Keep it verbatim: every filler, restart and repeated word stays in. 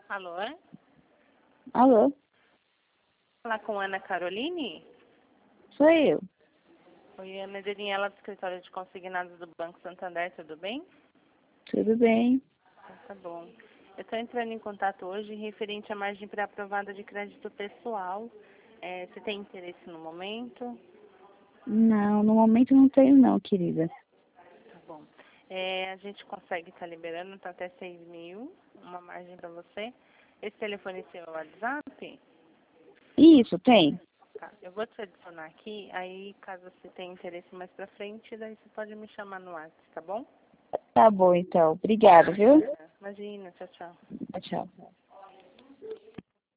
Alô? Alô? Falar com Ana Caroline? Sou eu. Oi, Ana Daniela do escritório de consignados do Banco Santander, tudo bem? Tudo bem? Ah, tá bom. Eu estou entrando em contato hoje referente à margem pré-aprovada de crédito pessoal. É, você tem interesse no momento? Não, no momento não tenho não, querida. Tá bom. É, a gente consegue estar liberando tá até seis mil, uma margem para você. Esse telefone seu é o WhatsApp? Isso, tem. Tá, eu vou te adicionar aqui, aí caso você tenha interesse mais pra frente, daí você pode me chamar no WhatsApp, tá bom? Tá bom, então. Obrigada, viu? Imagina, tchau, tchau. Tchau.